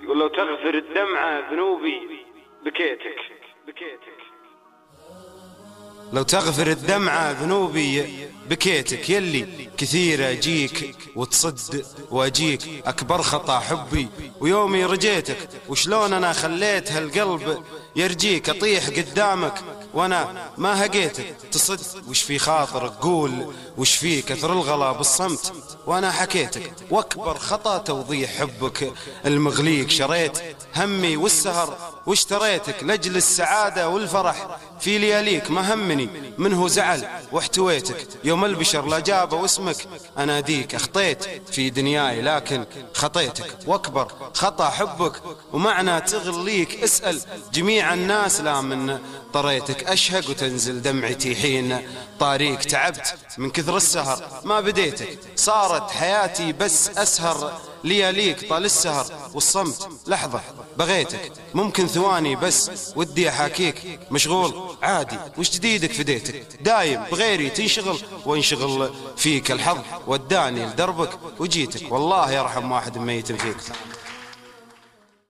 يقول لو تغفر الدمعة ذنوبي بكيتك. لو تغفر الدمعة ذنوبي بكيتك، يلي كثير أجيك وتصد وأجيك أكبر خطأ حبي ويومي رجيتك. وشلون أنا خليت هالقلب يرجيك، أطيح قدامك وأنا ما هقيتك. تصد وش في خاطرك قول، وش في كثر الغلا بالصمت وأنا حكيتك. وأكبر خطأ توضيح حبك المغليك، شريت همي والسهر واشتريتك لأجل السعادة والفرح في لياليك. ما همني منه زعل واحتويتك، يوم البشر لا جابوا اسمك أناديك. أخطيت في دنياي لكن خطيتك، وأكبر خطأ حبك ومعنى تغليك. اسأل جميع الناس لا من طريتك، أشهق وتنزل دمعتي حين طاريك. تعبت من كثر السهر ما بديتك، صارت حياتي بس أسهر لياليك. طال السهر والصمت لحظة بغيتك، ممكن ثواني بس ودي أحاكيك. مشغول عادي وش جديدك فديتك، دايم بغيري تنشغل وانشغل فيك. الحظ وداني لدربك وجيتك، والله يرحم واحد ميت فيك.